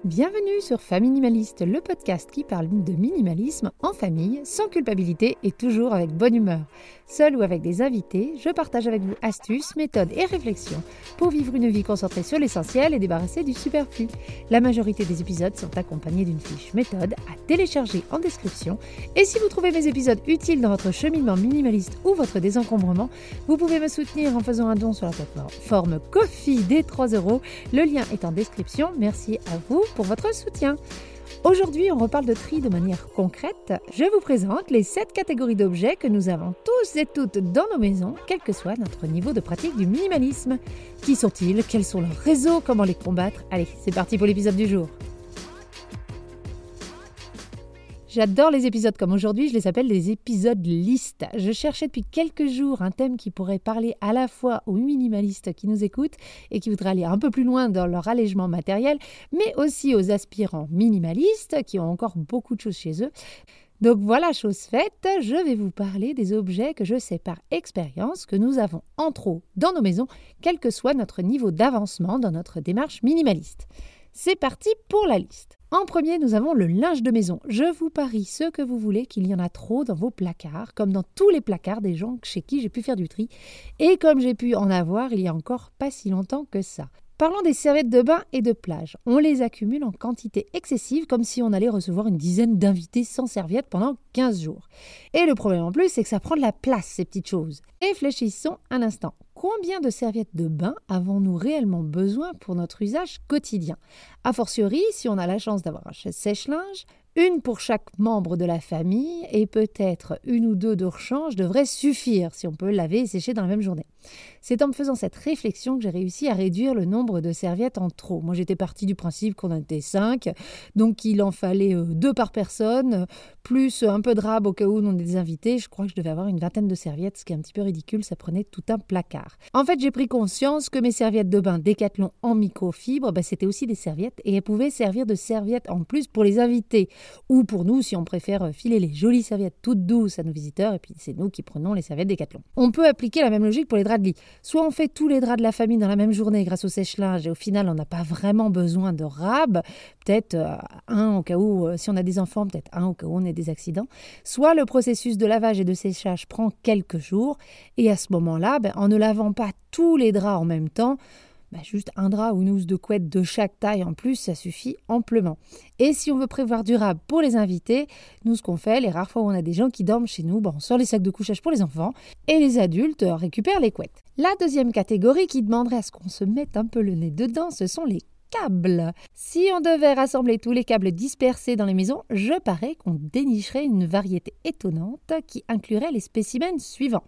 Bienvenue sur Famille Minimaliste, le podcast qui parle de minimalisme en famille, sans culpabilité et toujours avec bonne humeur. Seul ou avec des invités, je partage avec vous astuces, méthodes et réflexions pour vivre une vie concentrée sur l'essentiel et débarrassée du superflu. La majorité des épisodes sont accompagnés d'une fiche méthode à télécharger en description. Et si vous trouvez mes épisodes utiles dans votre cheminement minimaliste ou votre désencombrement, vous pouvez me soutenir en faisant un don sur la plateforme Ko-fi des 3 €. Le lien est en description. Merci à vous pour votre soutien. Aujourd'hui, on reparle de tri de manière concrète. Je vous présente les 7 catégories d'objets que nous avons tous et toutes dans nos maisons, quel que soit notre niveau de pratique du minimalisme. Qui sont-ils? Quels sont leurs réseaux? Comment les combattre? Allez, c'est parti pour l'épisode du jour. J'adore les épisodes comme aujourd'hui, je les appelle des épisodes listes. Je cherchais depuis quelques jours un thème qui pourrait parler à la fois aux minimalistes qui nous écoutent et qui voudraient aller un peu plus loin dans leur allègement matériel, mais aussi aux aspirants minimalistes qui ont encore beaucoup de choses chez eux. Donc voilà, chose faite, je vais vous parler des objets que je sais par expérience que nous avons en trop dans nos maisons, quel que soit notre niveau d'avancement dans notre démarche minimaliste. C'est parti pour la liste. En premier, nous avons le linge de maison. Je vous parie ce que vous voulez qu'il y en a trop dans vos placards, comme dans tous les placards des gens chez qui j'ai pu faire du tri, et comme j'ai pu en avoir il y a encore pas si longtemps que ça. Parlons des serviettes de bain et de plage. On les accumule en quantité excessive, comme si on allait recevoir une dizaine d'invités sans serviettes pendant 15 jours. Et le problème en plus, c'est que ça prend de la place, ces petites choses. Réfléchissons un instant. Combien de serviettes de bain avons-nous réellement besoin pour notre usage quotidien? A fortiori, si on a la chance d'avoir un sèche-linge, une pour chaque membre de la famille et peut-être une ou deux de rechange devraient suffire si on peut laver et sécher dans la même journée. C'est en me faisant cette réflexion que j'ai réussi à réduire le nombre de serviettes en trop. Moi, j'étais partie du principe qu'on en était 5, donc il en fallait 2 par personne, plus un peu de rab au cas où on a des invités. Je crois que je devais avoir une vingtaine de serviettes, ce qui est un petit peu ridicule, ça prenait tout un placard. En fait, j'ai pris conscience que mes serviettes de bain Décathlon en microfibre, c'était aussi des serviettes et elles pouvaient servir de serviettes en plus pour les invités. Ou pour nous, si on préfère filer les jolies serviettes toutes douces à nos visiteurs, et puis c'est nous qui prenons les serviettes Décathlon. On peut appliquer la même logique pour les draps de lit. Soit on fait tous les draps de la famille dans la même journée grâce au sèche-linge, et au final, on n'a pas vraiment besoin de rab, peut-être un au cas où, si on a des enfants, peut-être un au cas où on ait des accidents. Soit le processus de lavage et de séchage prend quelques jours, et à ce moment-là, en ne lavant pas tous les draps en même temps, juste un drap ou une housse de couette de chaque taille en plus, ça suffit amplement. Et si on veut prévoir durable pour les invités, nous ce qu'on fait, les rares fois où on a des gens qui dorment chez nous, on sort les sacs de couchage pour les enfants et les adultes récupèrent les couettes. La deuxième catégorie qui demanderait à ce qu'on se mette un peu le nez dedans, ce sont les câbles. Si on devait rassembler tous les câbles dispersés dans les maisons, je parie qu'on dénicherait une variété étonnante qui inclurait les spécimens suivants.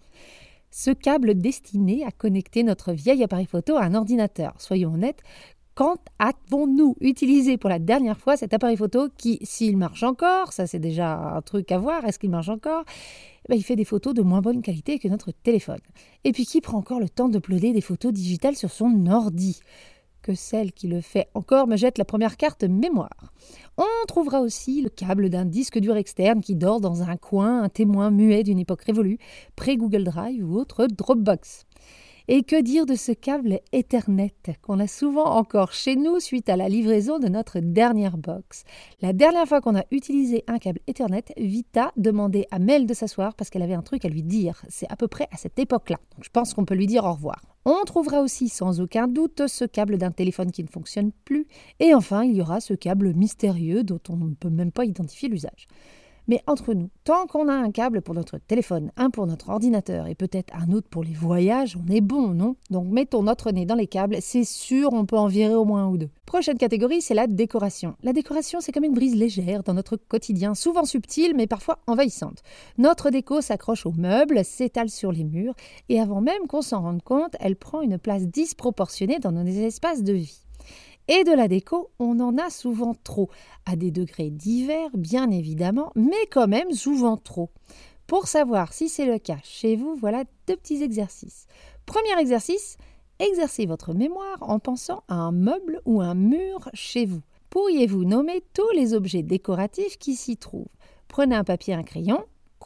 Ce câble destiné à connecter notre vieil appareil photo à un ordinateur. Soyons honnêtes, quand avons-nous utilisé pour la dernière fois cet appareil photo qui, s'il marche encore, ça c'est déjà un truc à voir, est-ce qu'il marche encore? Il fait des photos de moins bonne qualité que notre téléphone. Et puis qui prend encore le temps d'uploader des photos digitales sur son ordi? Que celle qui le fait encore me jette la première carte mémoire. On trouvera aussi le câble d'un disque dur externe qui dort dans un coin, un témoin muet d'une époque révolue, pré-Google Drive ou autre Dropbox. Et que dire de ce câble Ethernet qu'on a souvent encore chez nous suite à la livraison de notre dernière box. La dernière fois qu'on a utilisé un câble Ethernet, Vita demandait à Mel de s'asseoir parce qu'elle avait un truc à lui dire. C'est à peu près à cette époque-là. Donc je pense qu'on peut lui dire au revoir. On trouvera aussi sans aucun doute ce câble d'un téléphone qui ne fonctionne plus. Et enfin, il y aura ce câble mystérieux dont on ne peut même pas identifier l'usage. Mais entre nous, tant qu'on a un câble pour notre téléphone, un pour notre ordinateur et peut-être un autre pour les voyages, on est bon, non? Donc mettons notre nez dans les câbles, c'est sûr on peut en virer au moins un ou deux. Prochaine catégorie, c'est la décoration. La décoration, c'est comme une brise légère dans notre quotidien, souvent subtile mais parfois envahissante. Notre déco s'accroche aux meubles, s'étale sur les murs et avant même qu'on s'en rende compte, elle prend une place disproportionnée dans nos espaces de vie. Et de la déco, on en a souvent trop, à des degrés divers bien évidemment, mais quand même souvent trop. Pour savoir si c'est le cas chez vous, voilà 2 petits exercices. Premier exercice, exercez votre mémoire en pensant à un meuble ou un mur chez vous. Pourriez-vous nommer tous les objets décoratifs qui s'y trouvent? Prenez un papier et un crayon,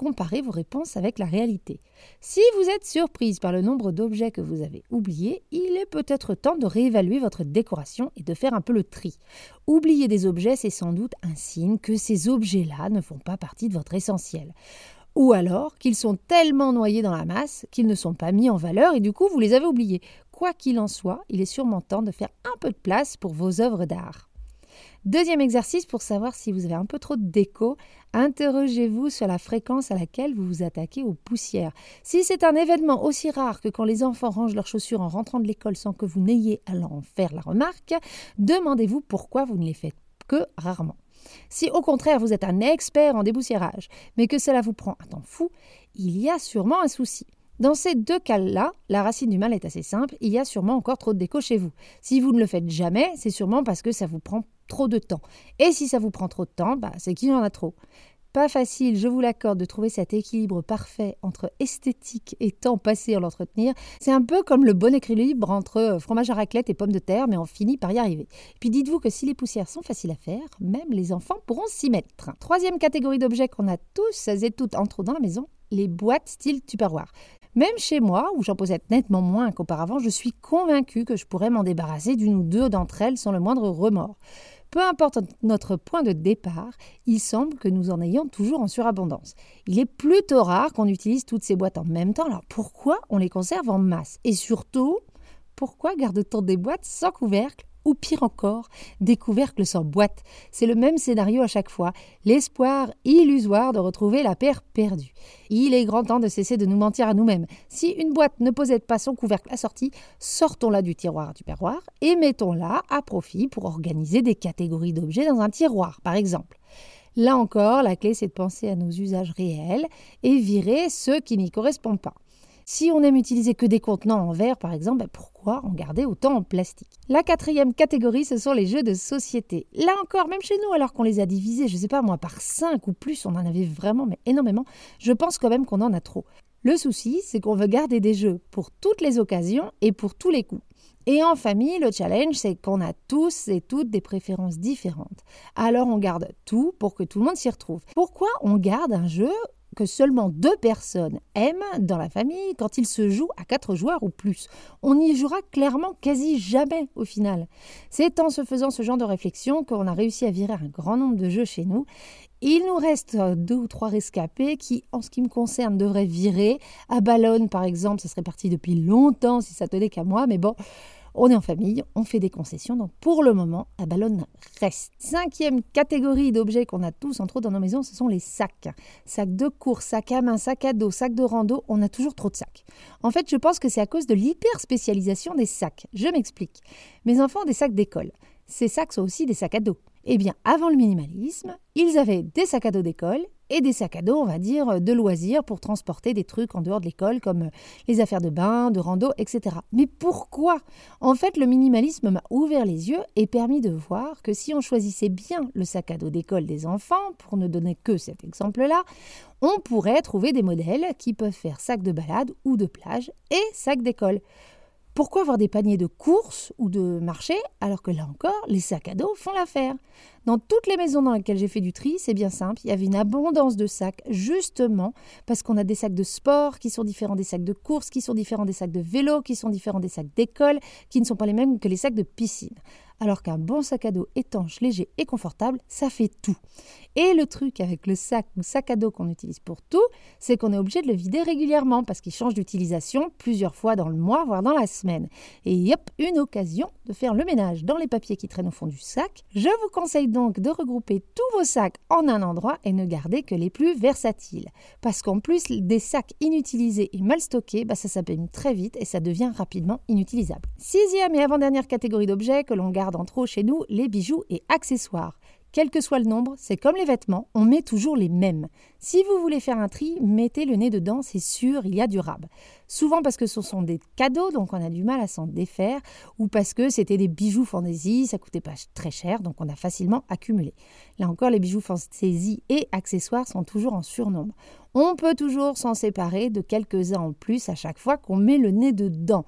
comparer vos réponses avec la réalité. Si vous êtes surprise par le nombre d'objets que vous avez oubliés, il est peut-être temps de réévaluer votre décoration et de faire un peu le tri. Oublier des objets, c'est sans doute un signe que ces objets-là ne font pas partie de votre essentiel. Ou alors qu'ils sont tellement noyés dans la masse qu'ils ne sont pas mis en valeur et du coup vous les avez oubliés. Quoi qu'il en soit, il est sûrement temps de faire un peu de place pour vos œuvres d'art. Deuxième exercice pour savoir si vous avez un peu trop de déco, interrogez-vous sur la fréquence à laquelle vous vous attaquez aux poussières. Si c'est un événement aussi rare que quand les enfants rangent leurs chaussures en rentrant de l'école sans que vous n'ayez à en faire la remarque, demandez-vous pourquoi vous ne les faites que rarement. Si au contraire vous êtes un expert en déboussiérage, mais que cela vous prend un temps fou, il y a sûrement un souci. Dans ces deux cas-là, la racine du mal est assez simple, il y a sûrement encore trop de déco chez vous. Si vous ne le faites jamais, c'est sûrement parce que ça vous prend trop de temps. Et si ça vous prend trop de temps, c'est qu'il y en a trop. Pas facile, je vous l'accorde, de trouver cet équilibre parfait entre esthétique et temps passé à l'entretenir. C'est un peu comme le bon équilibre entre fromage à raclette et pommes de terre, mais on finit par y arriver. Puis dites-vous que si les poussières sont faciles à faire, même les enfants pourront s'y mettre. Troisième catégorie d'objets qu'on a tous et toutes en trop dans la maison, les boîtes style Tupperware. Même chez moi, où j'en possède nettement moins qu'auparavant, je suis convaincue que je pourrais m'en débarrasser d'une ou deux d'entre elles sans le moindre remords. Peu importe notre point de départ, il semble que nous en ayons toujours en surabondance. Il est plutôt rare qu'on utilise toutes ces boîtes en même temps, alors pourquoi on les conserve en masse? Et surtout, pourquoi garde-t-on des boîtes sans couvercle? Ou pire encore, des couvercles sans boîte. C'est le même scénario à chaque fois, l'espoir illusoire de retrouver la paire perdue. Il est grand temps de cesser de nous mentir à nous-mêmes. Si une boîte ne possède pas son couvercle assorti, sortons-la du tiroir à tupperware et mettons-la à profit pour organiser des catégories d'objets dans un tiroir, par exemple. Là encore, la clé c'est de penser à nos usages réels et virer ceux qui n'y correspondent pas. Si on aime utiliser que des contenants en verre, par exemple, pourquoi en garder autant en plastique? La quatrième catégorie, ce sont les jeux de société. Là encore, même chez nous, alors qu'on les a divisés, je ne sais pas moi, par 5 ou plus, on en avait vraiment, mais énormément, je pense quand même qu'on en a trop. Le souci, c'est qu'on veut garder des jeux pour toutes les occasions et pour tous les coups. Et en famille, le challenge, c'est qu'on a tous et toutes des préférences différentes. Alors on garde tout pour que tout le monde s'y retrouve. Pourquoi on garde un jeu que seulement 2 personnes aiment dans la famille quand il se joue à 4 joueurs ou plus? On n'y jouera clairement quasi jamais au final. C'est en se faisant ce genre de réflexion qu'on a réussi à virer un grand nombre de jeux chez nous. Il nous reste 2 ou 3 rescapés qui, en ce qui me concerne, devraient virer. À Ballone, par exemple, ça serait parti depuis longtemps si ça tenait qu'à moi, mais bon, on est en famille, on fait des concessions, donc pour le moment, à Ballone reste. 5e catégorie d'objets qu'on a tous entre autres dans nos maisons, ce sont les sacs. Sacs de course, sacs à main, sacs à dos, sacs de rando, on a toujours trop de sacs. En fait, je pense que c'est à cause de l'hyper-spécialisation des sacs. Je m'explique. Mes enfants ont des sacs d'école. Ces sacs sont aussi des sacs à dos. Eh bien, avant le minimalisme, ils avaient des sacs à dos d'école et des sacs à dos, on va dire, de loisirs pour transporter des trucs en dehors de l'école comme les affaires de bain, de rando, etc. Mais pourquoi? En fait, le minimalisme m'a ouvert les yeux et permis de voir que si on choisissait bien le sac à dos d'école des enfants, pour ne donner que cet exemple-là, on pourrait trouver des modèles qui peuvent faire sac de balade ou de plage et sac d'école. Pourquoi avoir des paniers de course ou de marché alors que là encore, les sacs à dos font l'affaire? Dans toutes les maisons dans lesquelles j'ai fait du tri, c'est bien simple, il y avait une abondance de sacs justement parce qu'on a des sacs de sport qui sont différents des sacs de course, qui sont différents des sacs de vélo, qui sont différents des sacs d'école, qui ne sont pas les mêmes que les sacs de piscine. Alors qu'un bon sac à dos étanche, léger et confortable, ça fait tout. Et le truc avec le sac ou sac à dos qu'on utilise pour tout, c'est qu'on est obligé de le vider régulièrement parce qu'il change d'utilisation plusieurs fois dans le mois, voire dans la semaine. Et hop, une occasion de faire le ménage dans les papiers qui traînent au fond du sac. Je vous conseille donc de regrouper tous vos sacs en un endroit et ne garder que les plus versatiles. Parce qu'en plus, des sacs inutilisés et mal stockés, ça s'abîme très vite et ça devient rapidement inutilisable. 6e et avant-dernière catégorie d'objets que l'on garde en trop chez nous, les bijoux et accessoires. Quel que soit le nombre, c'est comme les vêtements, on met toujours les mêmes. Si vous voulez faire un tri, mettez le nez dedans, c'est sûr, il y a du rab. Souvent parce que ce sont des cadeaux, donc on a du mal à s'en défaire, ou parce que c'était des bijoux fantaisie, ça coûtait pas très cher, donc on a facilement accumulé. Là encore, les bijoux fantaisie et accessoires sont toujours en surnombre. On peut toujours s'en séparer de quelques-uns en plus à chaque fois qu'on met le nez dedans.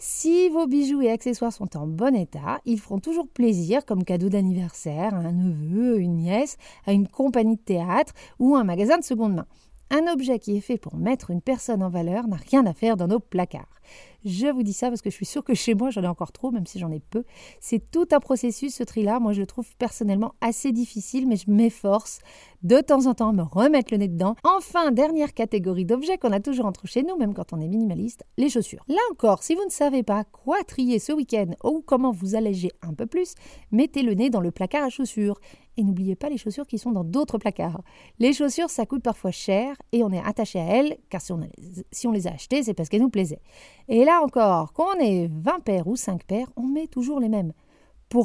Si vos bijoux et accessoires sont en bon état, ils feront toujours plaisir comme cadeau d'anniversaire à un neveu, une nièce, à une compagnie de théâtre ou un magasin de seconde main. Un objet qui est fait pour mettre une personne en valeur n'a rien à faire dans nos placards. Je vous dis ça parce que je suis sûre que chez moi, j'en ai encore trop, même si j'en ai peu. C'est tout un processus, ce tri-là. Moi, je le trouve personnellement assez difficile, mais je m'efforce de temps en temps à me remettre le nez dedans. Enfin, dernière catégorie d'objets qu'on a toujours entre chez nous, même quand on est minimaliste, les chaussures. Là encore, si vous ne savez pas quoi trier ce week-end ou comment vous alléger un peu plus, mettez le nez dans le placard à chaussures. Et n'oubliez pas les chaussures qui sont dans d'autres placards. Les chaussures, ça coûte parfois cher et on est attaché à elles, car si on les a achetées, c'est parce qu'elles nous plaisaient. Et là encore, quand on est 20 paires ou 5 paires, on met toujours les mêmes. Pourquoi ?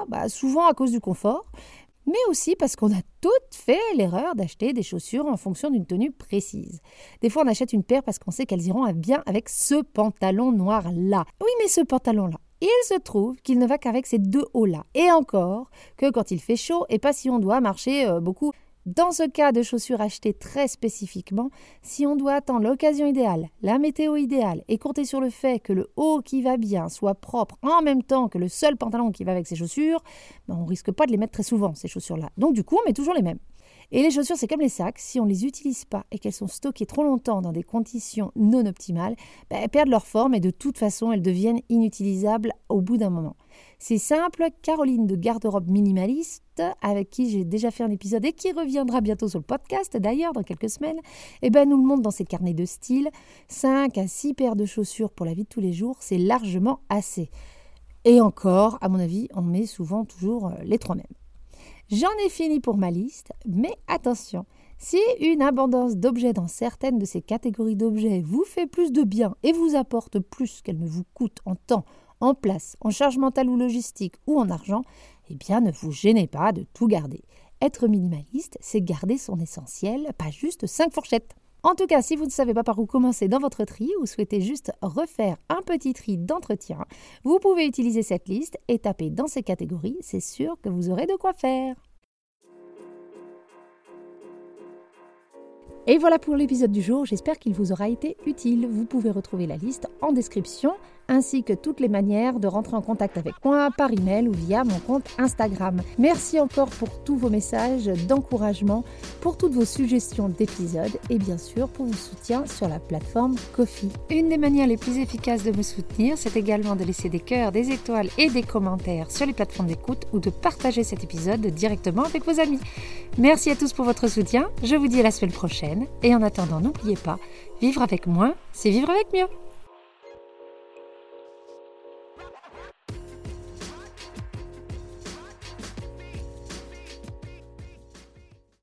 Souvent à cause du confort, mais aussi parce qu'on a toutes fait l'erreur d'acheter des chaussures en fonction d'une tenue précise. Des fois, on achète une paire parce qu'on sait qu'elles iront bien avec ce pantalon noir-là. Oui, mais ce pantalon-là, il se trouve qu'il ne va qu'avec ces 2 hauts-là. Et encore, que quand il fait chaud et pas si on doit marcher beaucoup. Dans ce cas de chaussures achetées très spécifiquement, si on doit attendre l'occasion idéale, la météo idéale et compter sur le fait que le haut qui va bien soit propre en même temps que le seul pantalon qui va avec ces chaussures, on risque pas de les mettre très souvent, ces chaussures-là. Donc du coup, on met toujours les mêmes. Et les chaussures, c'est comme les sacs, si on ne les utilise pas et qu'elles sont stockées trop longtemps dans des conditions non optimales, elles perdent leur forme et de toute façon, elles deviennent inutilisables au bout d'un moment. C'est simple, Caroline de Garde-robe Minimaliste, avec qui j'ai déjà fait un épisode et qui reviendra bientôt sur le podcast d'ailleurs dans quelques semaines, nous le montre dans ses carnets de style. 5 à 6 paires de chaussures pour la vie de tous les jours, c'est largement assez. Et encore, à mon avis, on met souvent toujours les 3 mêmes. J'en ai fini pour ma liste, mais attention, si une abondance d'objets dans certaines de ces catégories d'objets vous fait plus de bien et vous apporte plus qu'elle ne vous coûte en temps, en place, en charge mentale ou logistique ou en argent, ne vous gênez pas de tout garder. Être minimaliste, c'est garder son essentiel, pas juste 5 fourchettes. En tout cas, si vous ne savez pas par où commencer dans votre tri ou souhaitez juste refaire un petit tri d'entretien, vous pouvez utiliser cette liste et taper dans ces catégories, c'est sûr que vous aurez de quoi faire. Et voilà pour l'épisode du jour, j'espère qu'il vous aura été utile. Vous pouvez retrouver la liste en description, ainsi que toutes les manières de rentrer en contact avec moi par email ou via mon compte Instagram. Merci encore pour tous vos messages d'encouragement, pour toutes vos suggestions d'épisodes et bien sûr pour vos soutiens sur la plateforme Ko-fi. Une des manières les plus efficaces de me soutenir, c'est également de laisser des cœurs, des étoiles et des commentaires sur les plateformes d'écoute ou de partager cet épisode directement avec vos amis. Merci à tous pour votre soutien, je vous dis à la semaine prochaine et en attendant, n'oubliez pas, vivre avec moins, c'est vivre avec mieux.